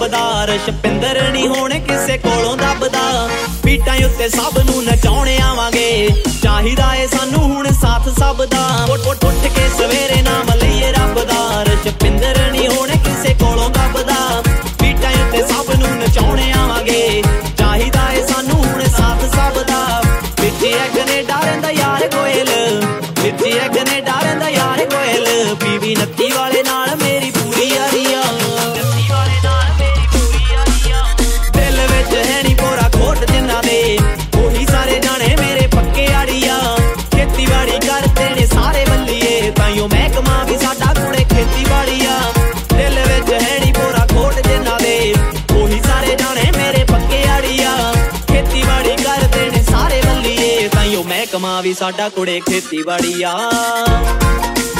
ਰੱਬਦਾਰ ਸ਼ਪਿੰਦਰ ਨਹੀਂ ਹੋਣੇ ਕਿਸੇ ਕੋਲੋਂ ਦੱਬਦਾ ਪੀਟਾਂ ਉੱਤੇ ਸਭ ਨੂੰ ਨਚਾਉਣ ਆਵਾਂਗੇ ਚਾਹੀਦਾ ਏ ਸਾਨੂੰ ਹੁਣ ਸਾਥ ਸਭ ਦਾ ਉੱਠ ਕੇ ਸਵੇਰੇ ਨਾਮ ਲਈਏ ਰੱਬਦਾਰ ਸ਼ਪਿੰਦਰ ਨਹੀਂ ਹੋਣੇ ਕਿਸੇ ਕੋਲੋਂ ਦੱਬਦਾ ਪੀਟਾਂ ਉੱਤੇ ਸਭ ਨੂੰ ਨਚਾਉਣ ਆਵਾਂਗੇ ਚਾਹੀਦਾ ਏ ਸਾਨੂੰ ਹੁਣ ਸਾਥ ਸਭ ਦਾ ਵਿੱਚੇ ਕੈਨੇਡਾ ਰਹਿੰਦਾ ਯਾਰ ਕੋਇਲ ਵਿੱਚੇ ਕੈਨੇਡਾ ਰਹਿੰਦਾ ਯਾਰ ਕੋਇਲ ਬੀਬੀ ਨੱਤੀ ਵਾਲੇ ਨਾਲ ਮੇਰੀ ਪੂਰੀ ਯਾਰੀ ਆ ਨੱਤੀ ਵਾਲੇ ਨਾਲ ਮੇਰੀ ਪੂਰੀ ਯਾਰੀ ਆ ਦਿਲ ਵਿੱਚ ਹੈ ਨੀ ਪੂਰਾ ਖੋਟ ਜਿੰਨਾ ਦੇ ਉਹੀ ਸਾਰੇ ਜਾਣੇ ਮੇਰੇ ਪੱਕੇ ਆੜੀ ਆ ਖੇਤੀਬਾੜੀ ਕਰਦੇ ਨੇ ਸਾਰੇ ਬੱਲੀਏ ਤਾਈਓ ਮਹਿਕਮਾ ਵੀ ਸਾਡਾ ਕੁੜੇ ਖੇਤੀਬਾੜੀ ਆ ਦਿਲ ਵਿੱਚ ਹੈ ਨੀ ਪੂਰਾ ਖੋਟ ਜਿੰਨਾ ਦੇ ਉਹੀ ਸਾਰੇ ਜਾਣੇ ਮੇਰੇ ਪੱਕੇ ਆੜੀ ਆ ਖੇਤੀਬਾੜੀ ਕਰਦੇ ਨੇ ਸਾਰੇ ਬੱਲੀਏ ਤਾਈਓ ਮਹਿਕਮਾ ਵੀ ਸਾਡਾ ਕੁੜੇ ਖੇਤੀਬਾੜੀ ਆ